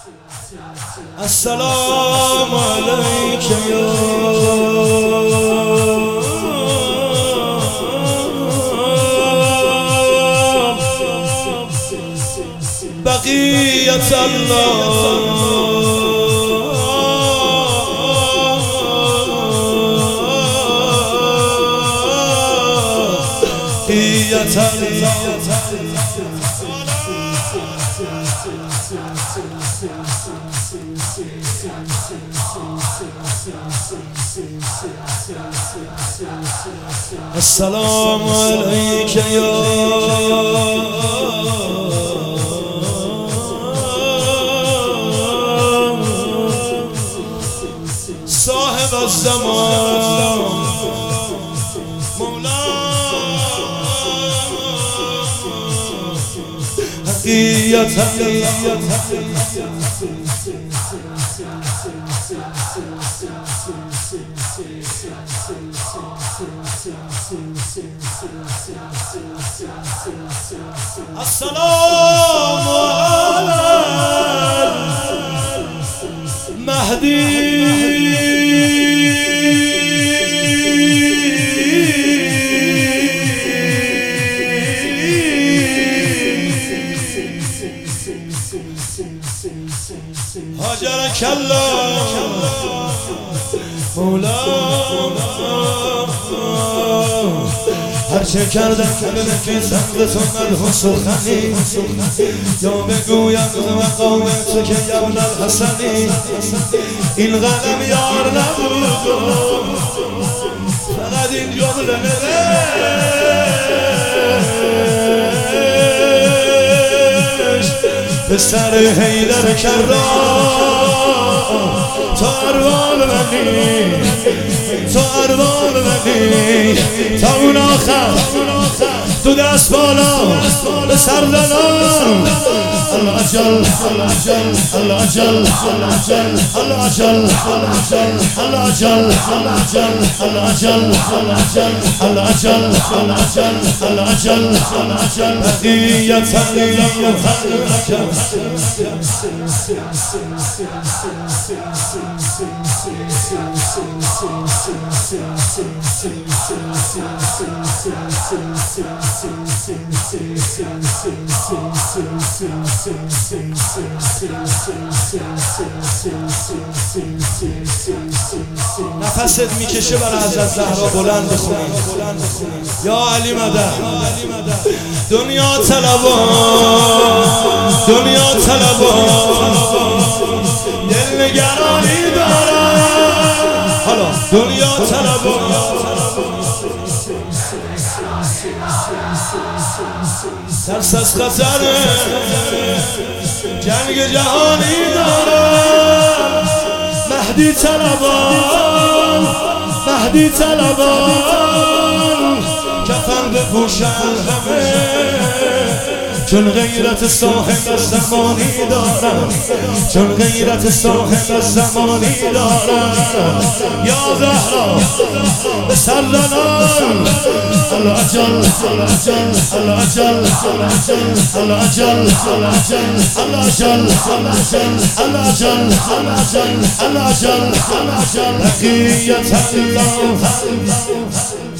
السلام عليك يا بقية الله السلام عليك يا صاحب الزمان السلام على المهدي هاجرك الله مولانا هرچه کردم کلمه که سنگتون ندهون سخنی یا بگویم به مقام تو که یبن الحسنی این قلم یار نبود فقط این جمله نوشت پسر حیدر کرام تو اروان منی تو اروان منی تا اون آخر تو دست بالا به سردنان العجل العجل العجل العجل العجل العجل العجل العجل العجل العجل العجل العجل بقية نفست میکشه برای حضرت زهرا بلند بخونید یا علی مدد دنیا طلبان دنیا طلبان دل نگرانی دارم حالا دنیا طلبان ترس از خطر جنگ جهانی دارم مهدی طلبان مهدی طلبان کفن بپوشن همه چون غیرت صاحب زمانی دارم چون غیرت صاحب زمانی دارم یا زهرا به سردنان العجل العجل العجل العجل العجل العجل العجل العجل العجل بقية الله